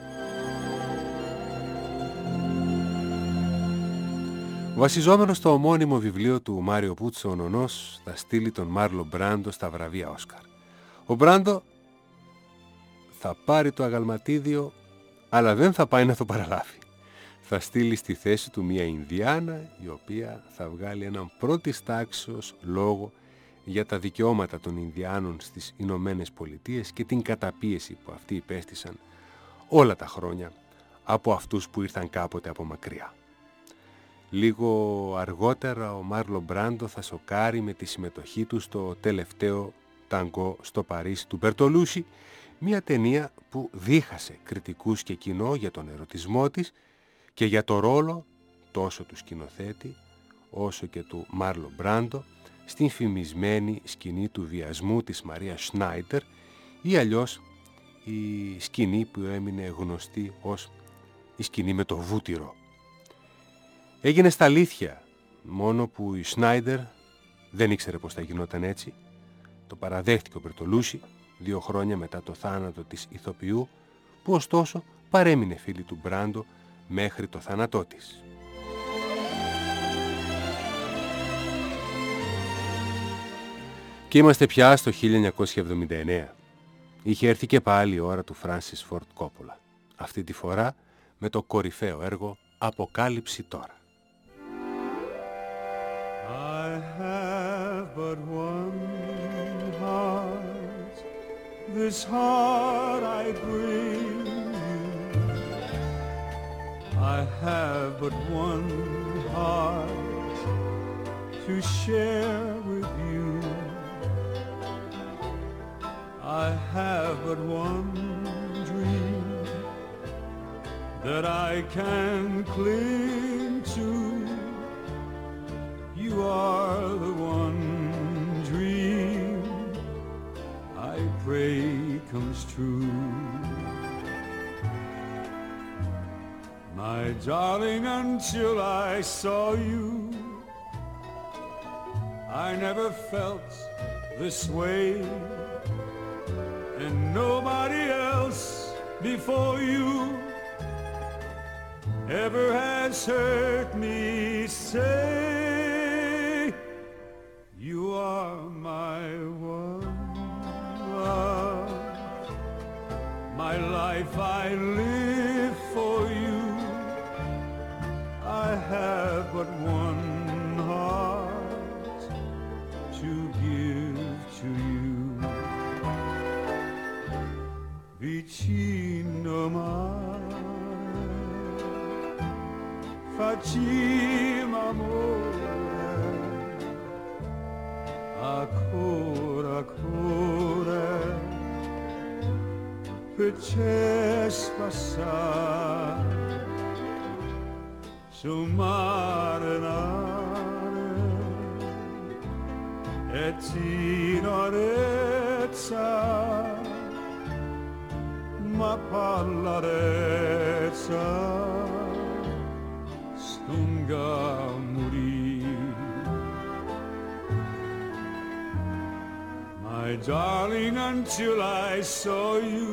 Βασιζόμενος στο ομώνυμο βιβλίο του Μάριο Πούτσο, ο Νονός θα στείλει τον Μάρλον Μπράντο στα βραβεία Όσκαρ. Ο Μπράντο θα πάρει το αγαλματίδιο, αλλά δεν θα πάει να το παραλάβει. Θα στείλει στη θέση του μια Ινδιάνα, η οποία θα βγάλει έναν πρώτης τάξεως λόγο για τα δικαιώματα των Ινδιάνων στις Ηνωμένες Πολιτείες και την καταπίεση που αυτοί υπέστησαν όλα τα χρόνια από αυτούς που ήρθαν κάποτε από μακριά. Λίγο αργότερα ο Μάρλον Μπράντο θα σοκάρει με τη συμμετοχή του στο τελευταίο ταγκό στο Παρίσι του Μπερτολούσι, μια ταινία που δίχασε κριτικούς και κοινό για τον ερωτισμό της και για το ρόλο τόσο του σκηνοθέτη όσο και του Μάρλον Μπράντο στην φημισμένη σκηνή του βιασμού της Μαρία Σνάιντερ ή αλλιώς η σκηνή που έμεινε γνωστή ως η σκηνή με το βούτυρο. Έγινε στα αλήθεια, μόνο που η Σνάιντερ δεν ήξερε πως θα γινόταν έτσι. Το παραδέχτηκε ο Μπερτολούσι 2 χρόνια μετά το θάνατο της ηθοποιού, που ωστόσο παρέμεινε φίλη του Μπράντο μέχρι το θάνατό της. Και είμαστε πια στο 1979. Είχε έρθει και πάλι η ώρα του Φράνσις Φορντ Κόπολα. Αυτή τη φορά με το κορυφαίο έργο «Αποκάλυψη τώρα». I have but one heart, this heart I bring you. I have but one heart to share with you. I have but one dream that I can cling to. You are the one dream I pray comes true. My darling, until I saw you, I never felt this way, and nobody else before you ever has heard me say, you are my one love, my life I live for you. I have but one heart to give to you. Vicino mai facciamo amore, ancora, ancora, per passare su mare e tenerezza, ma pallarezza stunga morire. My darling, until I saw you,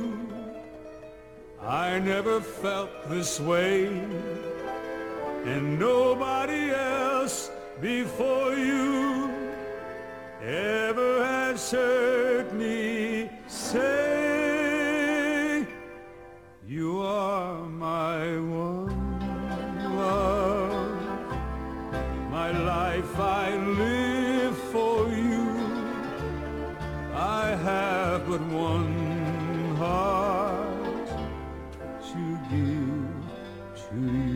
I never felt this way, and nobody else before you ever has heard me say, you are my one love, my life I live for you. I have but one heart to give to you.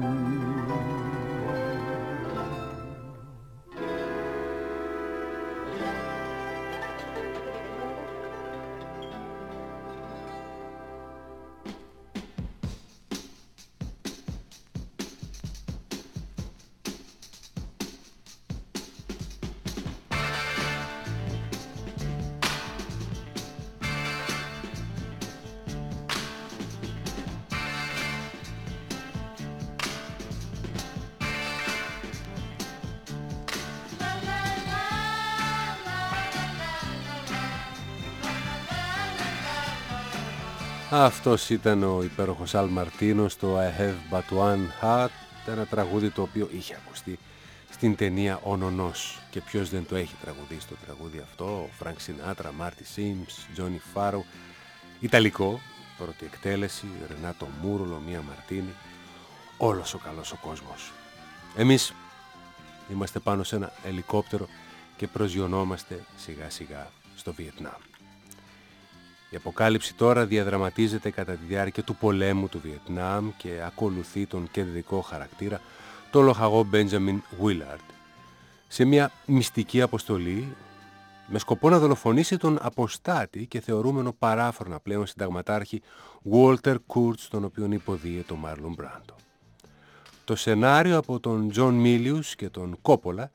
Αυτός ήταν ο υπέροχος Αλ Μαρτίνο στο I have but one heart, ένα τραγούδι το οποίο είχε ακουστεί στην ταινία Ο Νονός. Και ποιος δεν το έχει τραγουδίσει το τραγούδι αυτό? Ο Φρανκ Σινάτρα, Μάρτι Σίμς, Τζόνι Φάρο. Ιταλικό, πρώτη εκτέλεση, Ρενάτο Μούρολο, Μία Μαρτίνη. Όλος ο καλός ο κόσμος. Εμείς είμαστε πάνω σε ένα ελικόπτερο και προσγειωνόμαστε σιγά σιγά στο Βιετνάμ. Η αποκάλυψη τώρα διαδραματίζεται κατά τη διάρκεια του πολέμου του Βιετνάμ και ακολουθεί τον κεντρικό χαρακτήρα, τον λοχαγό Μπέντζαμιν Γουίλαρντ, σε μια μυστική αποστολή με σκοπό να δολοφονήσει τον αποστάτη και θεωρούμενο παράφρονα πλέον συνταγματάρχη Walter Kurtz, τον οποίον υποδίεται ο Μάρλον Μπράντο. Το σενάριο από τον Τζον Μίλιους και τον Κόπολα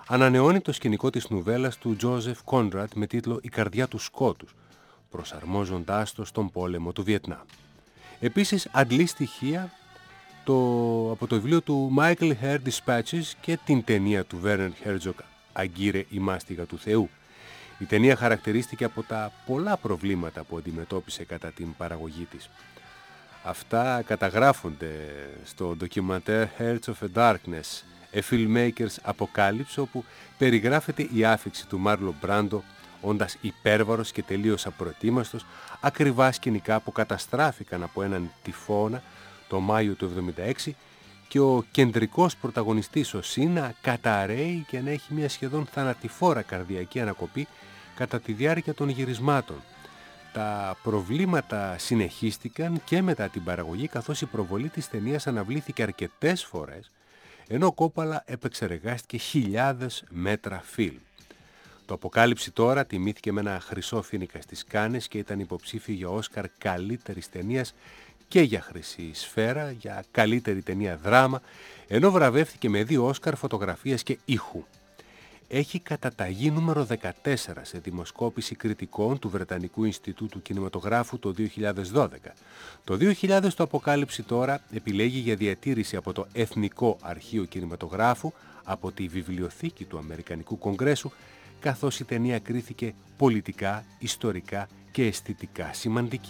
ανανεώνει το σκηνικό της νουβέλας του Τζόζεφ Κόνραντ με τίτλο «Η καρδιά του σκότους», προσαρμόζοντάς το στον πόλεμο του Βιετνάμ. Επίσης αντλεί στοιχεία από το βιβλίο του Michael Herr Dispatches και την ταινία του Werner Herzog «Αγκύρε η μάστιγα του Θεού». Η ταινία χαρακτηρίστηκε από τα πολλά προβλήματα που αντιμετώπισε κατά την παραγωγή της. Αυτά καταγράφονται στο ντοκιμαντέρ Hearts of a Darkness, A Filmmaker's Apocalypse, όπου περιγράφεται η άφιξη του Μάρλον Μπράντο, όντας υπέρβαρος και τελείως απροετοίμαστος, ακριβά σκηνικά που καταστράφηκαν από έναν τυφώνα το Μάιο του 1976 και ο κεντρικός πρωταγωνιστής ο Σίνα καταραίει και να έχει μια σχεδόν θανατηφόρα καρδιακή ανακοπή κατά τη διάρκεια των γυρισμάτων. Τα προβλήματα συνεχίστηκαν και μετά την παραγωγή, καθώς η προβολή της ταινίας αναβλήθηκε αρκετές φορές, ενώ Κόπαλα επεξεργάστηκε χιλιάδες μέτρα φιλμ. Το Αποκάλυψη τώρα τιμήθηκε με ένα χρυσό φοίνικα στις Κάνες και ήταν υποψήφιο για Όσκαρ καλύτερης ταινίας και για Χρυσή Σφαίρα, για καλύτερη ταινία δράμα, ενώ βραβεύτηκε με 2 Όσκαρ φωτογραφίας και ήχου. Έχει καταταγή νούμερο 14 σε δημοσκόπηση κριτικών του Βρετανικού Ινστιτούτου Κινηματογράφου το 2012. Το 2000 το Αποκάλυψη τώρα επιλέγει για διατήρηση από το Εθνικό Αρχείο Κινηματογράφου, από τη βιβλιοθήκη του Αμερικανικού Κογκρέσου, καθώς η ταινία κρίθηκε πολιτικά, ιστορικά και αισθητικά σημαντική.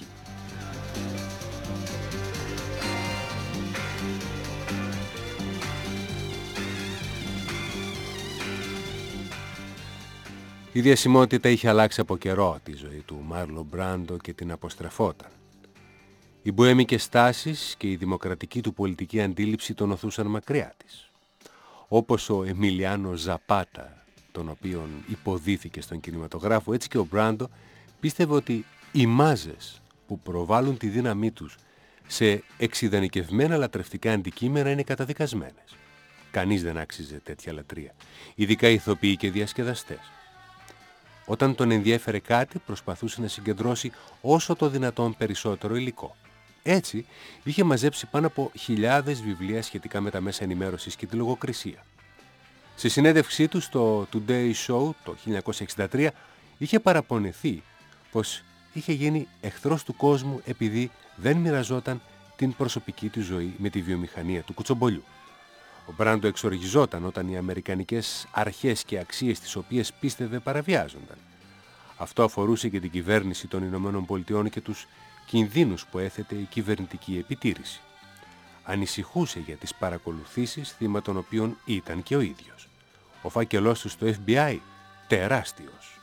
Η διασημότητα είχε αλλάξει από καιρό τη ζωή του Μάρλον Μπράντο και την αποστρεφόταν. Οι μποέμικες στάσεις και η δημοκρατική του πολιτική αντίληψη τον οθούσαν μακριά της. Όπως ο Εμιλιάνο Ζαπάτα, τον οποίον υποδίθηκε στον κινηματογράφο, έτσι και ο Μπράντο πίστευε ότι οι μάζες που προβάλλουν τη δύναμή τους σε εξειδανικευμένα λατρευτικά αντικείμενα είναι καταδικασμένες. Κανείς δεν άξιζε τέτοια λατρεία, ειδικά ηθοποιοί και διασκεδαστές. Όταν τον ενδιέφερε κάτι, προσπαθούσε να συγκεντρώσει όσο το δυνατόν περισσότερο υλικό. Έτσι, είχε μαζέψει πάνω από 1.000 βιβλία σχετικά με τα μέσα ενημέρωσης και τη λογοκρισία. Σε συνέντευξή του στο Today Show το 1963, είχε παραπονεθεί πως είχε γίνει εχθρός του κόσμου επειδή δεν μοιραζόταν την προσωπική του ζωή με τη βιομηχανία του κουτσομπολιού. Ο Μπράντο εξοργιζόταν όταν οι αμερικανικές αρχές και αξίες τις οποίες πίστευε παραβιάζονταν. Αυτό αφορούσε και την κυβέρνηση των Ηνωμένων Πολιτειών και τους κινδύνους που έθετε η κυβερνητική επιτήρηση. Ανησυχούσε για τις παρακολουθήσεις, θύμα των οποίων ήταν και ο ίδιος. Ο φάκελός του στο FBI, τεράστιος.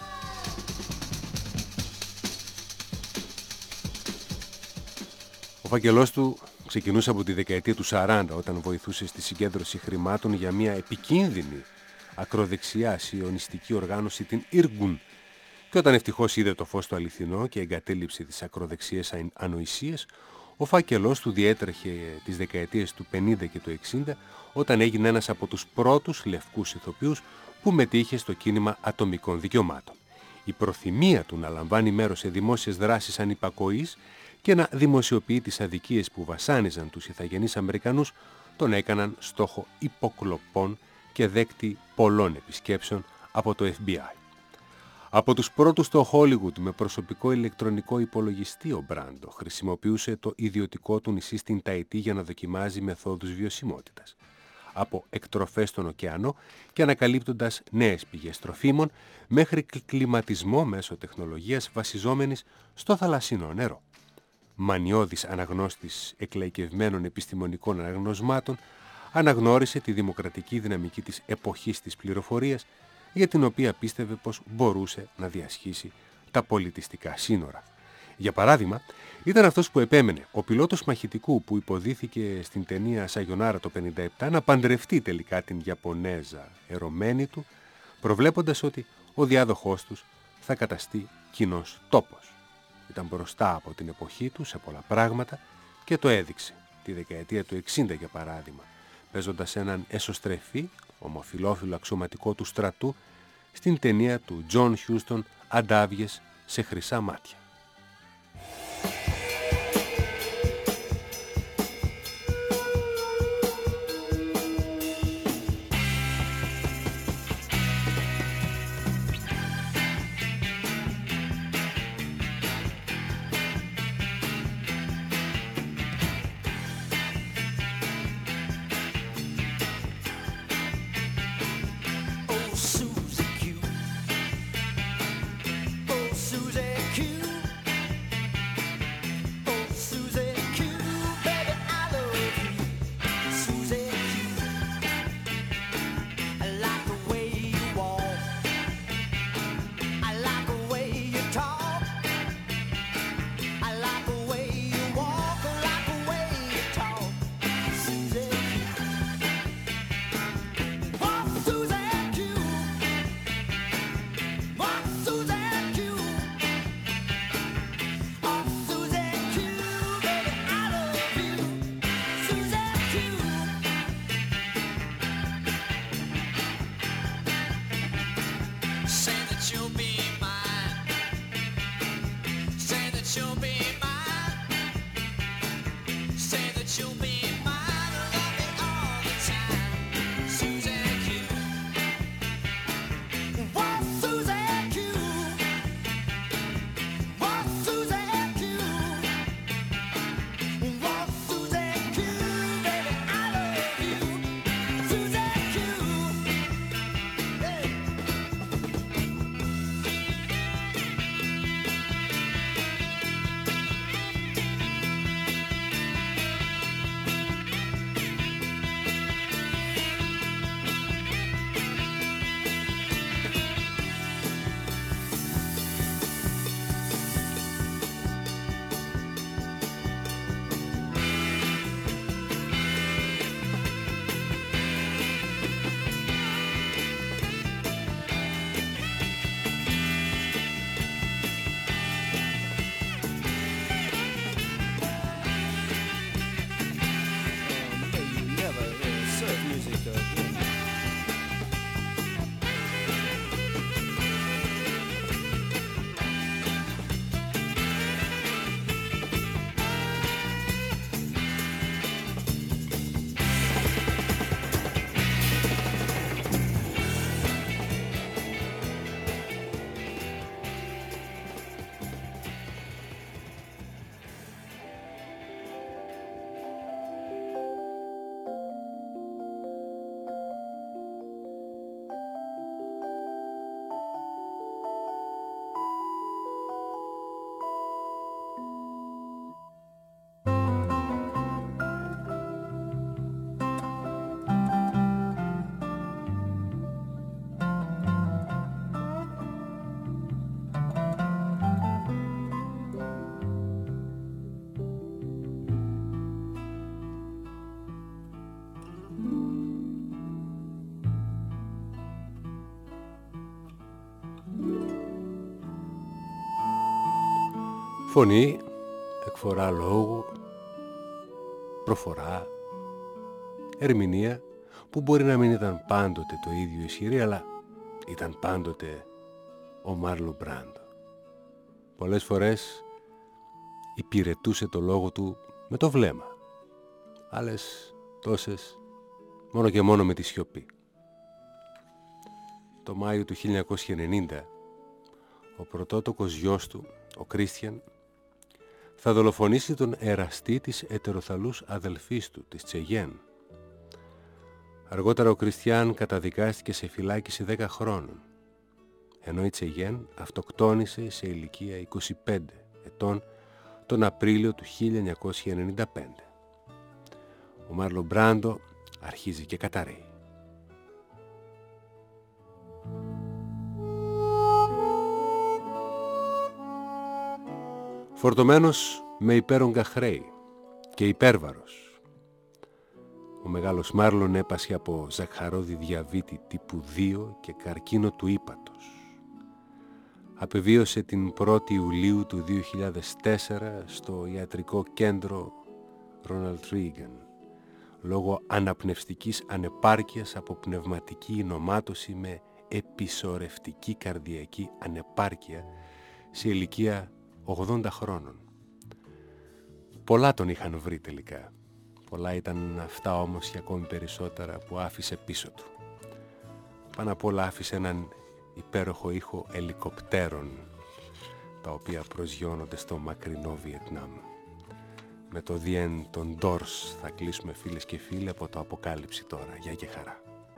Ο φάκελός του ξεκινούσε από τη δεκαετία του 40, όταν βοηθούσε στη συγκέντρωση χρημάτων για μια επικίνδυνη ακροδεξιά σιωνιστική οργάνωση, την Irgun, και όταν ευτυχώς είδε το φως το αληθινό και εγκατέλειψε τις ακροδεξιές ανοησίες, ο φάκελός του διέτρεχε τις δεκαετίες του 50 και του 60, όταν έγινε ένας από τους πρώτους λευκούς ηθοποιούς που μετήχε στο κίνημα ατομικών δικαιωμάτων. Η προθυμία του να λαμβάνει μέρος σε δημόσιες δράσεις ανυπακοής και να δημοσιοποιεί τις αδικίες που βασάνιζαν τους ηθαγενείς Αμερικανούς τον έκαναν στόχο υποκλοπών και δέκτη πολλών επισκέψεων από το FBI. Από τους πρώτους στο Hollywood με προσωπικό ηλεκτρονικό υπολογιστή, ο Μπράντο χρησιμοποιούσε το ιδιωτικό του νησί στην Ταϊτή για να δοκιμάζει μεθόδους βιωσιμότητας. Από εκτροφές στον ωκεανό και ανακαλύπτοντας νέες πηγές τροφίμων, μέχρι κλιματισμό μέσω τεχνολογίας βασιζόμενης στο θαλασσινό νερό. Μανιώδης αναγνώστης εκλαϊκευμένων επιστημονικών αναγνωσμάτων, αναγνώρισε τη δημοκρατική δυναμική της εποχής της πληροφορίας, για την οποία πίστευε πως μπορούσε να διασχίσει τα πολιτιστικά σύνορα. Για παράδειγμα, ήταν αυτός που επέμενε ο πιλότος μαχητικού που υποδίθηκε στην ταινία Σαγιονάρα το 1957 να παντρευτεί τελικά την Ιαπωνέζα ερωμένη του, προβλέποντας ότι ο διάδοχός τους θα καταστεί κοινός τόπος. Ήταν μπροστά από την εποχή του σε πολλά πράγματα και το έδειξε τη δεκαετία του 60, για παράδειγμα, παίζοντας έναν εσωστρεφή, ομοφυλόφιλο αξιωματικό του στρατού στην ταινία του Τζον Χιούστον «Αντάβιες σε χρυσά μάτια». Φωνή, εκφορά λόγου, προφορά, ερμηνεία που μπορεί να μην ήταν πάντοτε το ίδιο ισχυρή, αλλά ήταν πάντοτε ο Μάρλον Μπράντο. Πολλές φορές υπηρετούσε το λόγο του με το βλέμμα, άλλες τόσες μόνο και μόνο με τη σιωπή. Το Μάιο του 1990 ο πρωτότοκος γιος του, ο Κρίστιαν, θα δολοφονήσει τον εραστή της ετεροθαλούς αδελφής του, της Τσεγέν. Αργότερα ο Κριστιαν καταδικάστηκε σε φυλάκιση 10 χρόνων, ενώ η Τσεγέν αυτοκτόνησε σε ηλικία 25 ετών τον Απρίλιο του 1995. Ο Μάρλον Μπράντο αρχίζει και καταραίει. Φορτωμένος με υπέρογκα χρέη και υπέρβαρος, ο μεγάλος Μάρλον έπασχε από ζαχαρώδη διαβήτη τύπου 2 και καρκίνο του ύπατος. Απεβίωσε την 1η Ιουλίου του 2004 στο ιατρικό κέντρο Ρόναλντ Ρίγαν λόγω αναπνευστικής ανεπάρκειας από πνευματική ενομάτωση με επισορευτική καρδιακή ανεπάρκεια σε ηλικία 80 χρόνων. Πολλά τον είχαν βρει τελικά. Πολλά ήταν αυτά όμως και ακόμη περισσότερα που άφησε πίσω του. Πάνω απ' όλα άφησε έναν υπέροχο ήχο ελικοπτέρων, τα οποία προσγειώνονται στο μακρινό Βιετνάμ. Με το The End των Doors θα κλείσουμε, φίλες και φίλοι, από το αποκάλυψη τώρα. Γεια και χαρά.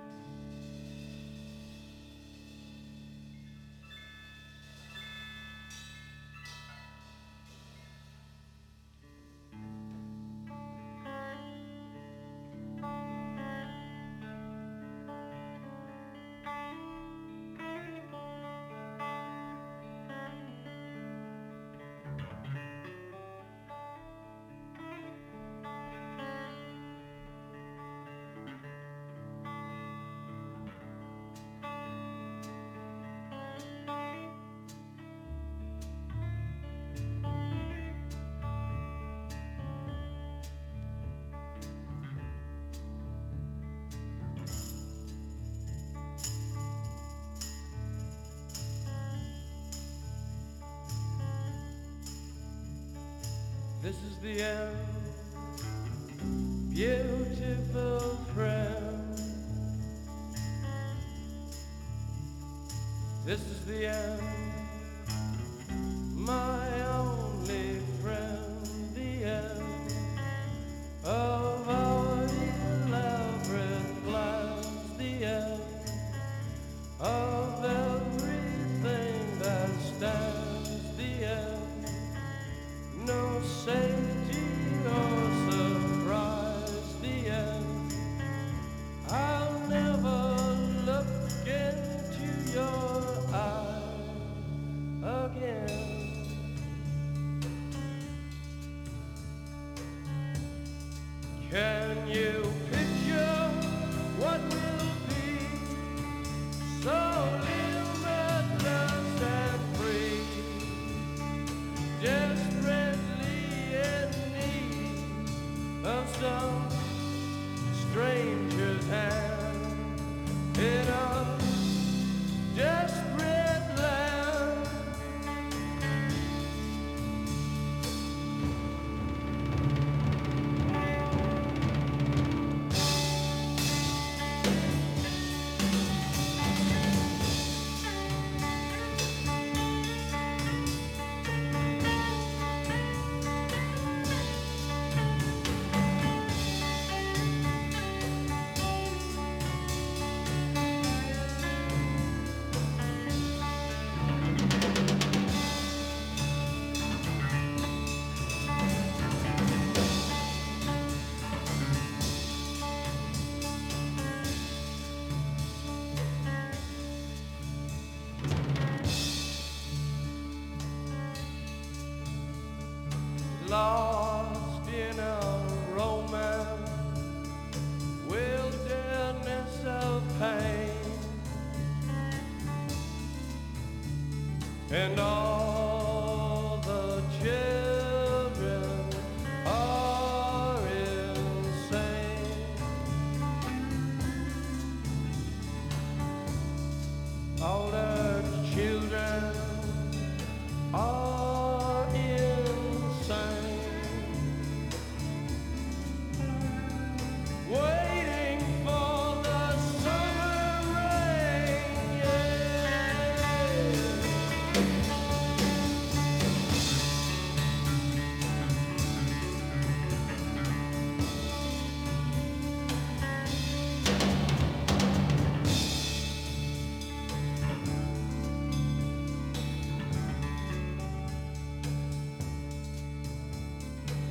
This is the end, beautiful friend. This is the end, my only friend. The end of our elaborate plans. The end of everything that stands. The end, no safety or surprise. The end, I'll never look into your eyes again. Can you picture what will be so limitless and free? Desperately in need of some stranger's hand in a desperate land. Lost in a romance, wilderness of pain, and all the children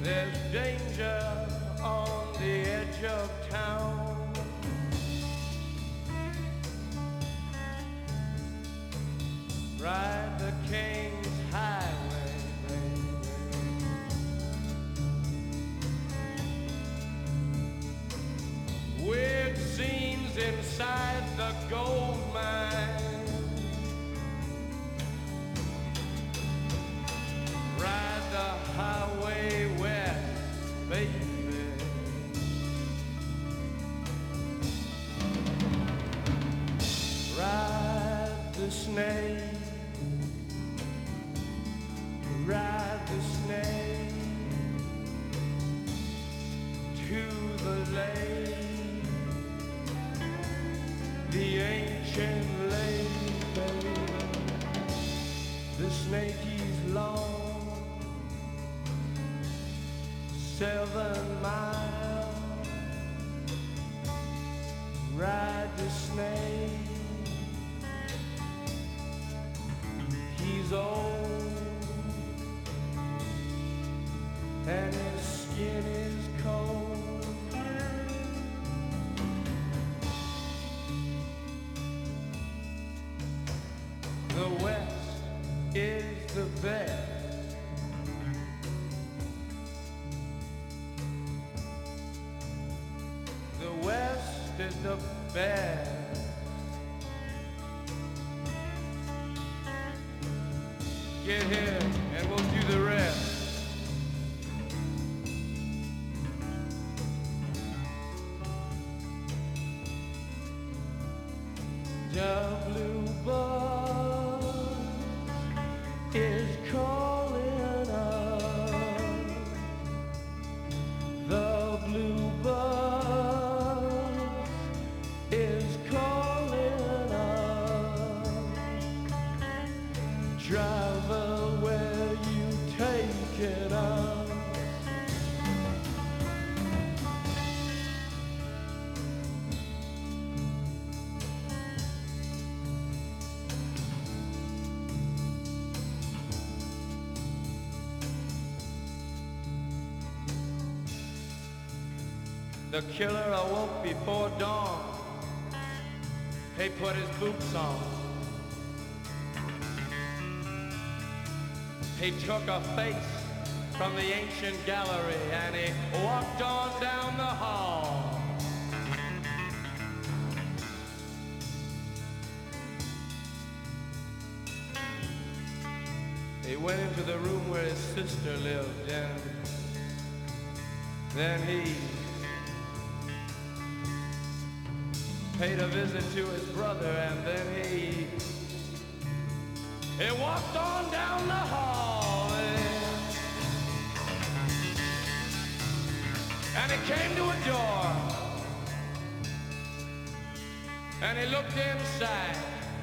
There's danger on the edge of town. Ride the King's Highway, baby. Weird scenes inside the gold mine. Ride the highway west, baby. Ride the snake. Ride the snake to the lake, the ancient lake, baby. The snake is long, 7 miles. Ride the snake. He's old and his skin is cold. The West is the best. The West is the best. Get here and we'll do the rest. The bluebird is calling us. The bluebird is calling us. Driver, where you taking us? The killer awoke before dawn. He put his boots on. He took a face from the ancient gallery and he walked on down the hall. He went into the room where his sister lived, and then he paid a visit to his brother, and then he walked on down the hall, and he came to a door, and he looked inside.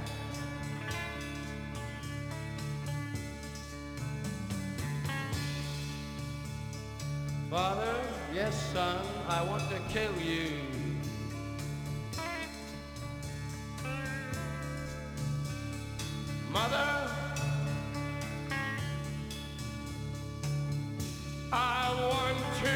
Father, yes, son, I want to kill you. Mother, I want to.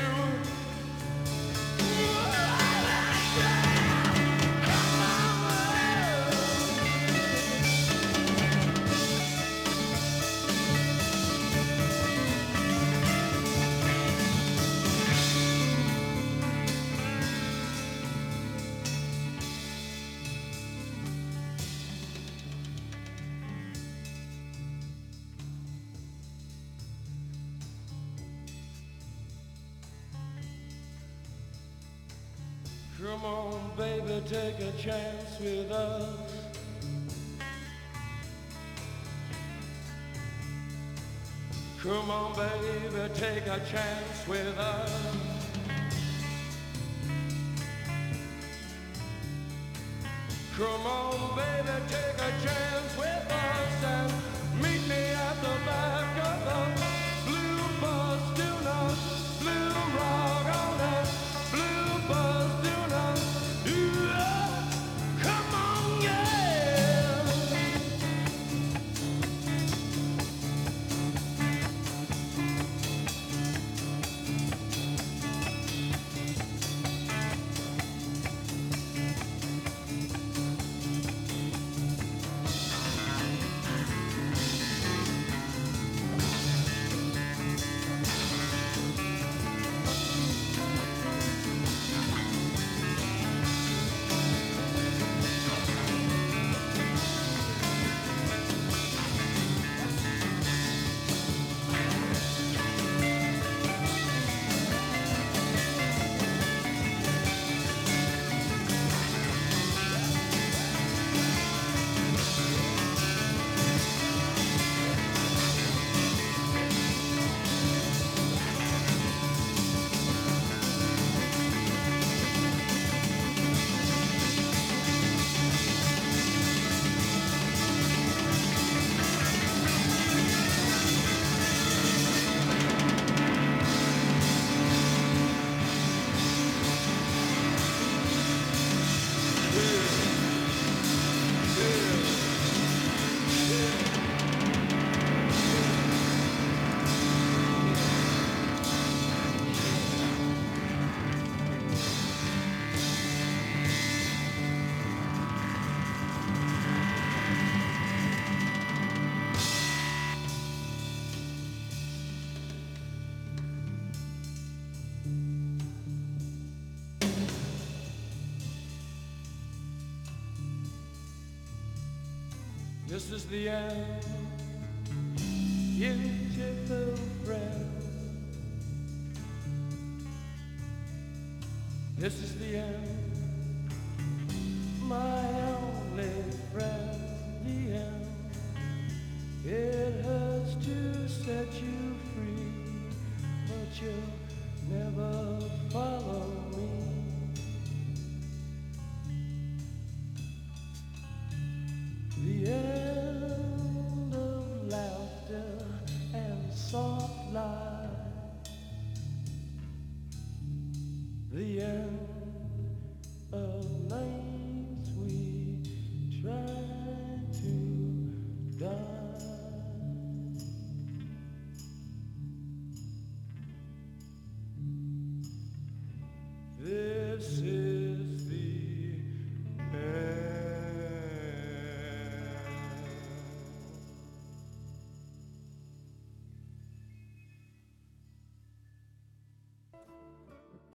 Come on, baby, take a chance with us. Come on, baby, take a chance with us. Come on, baby, take a chance with us and meet me at the back of the blue bus. Do not blue rock on us. Blue bus, do not. Come on, yeah. This is the end, beautiful friend. This is the end.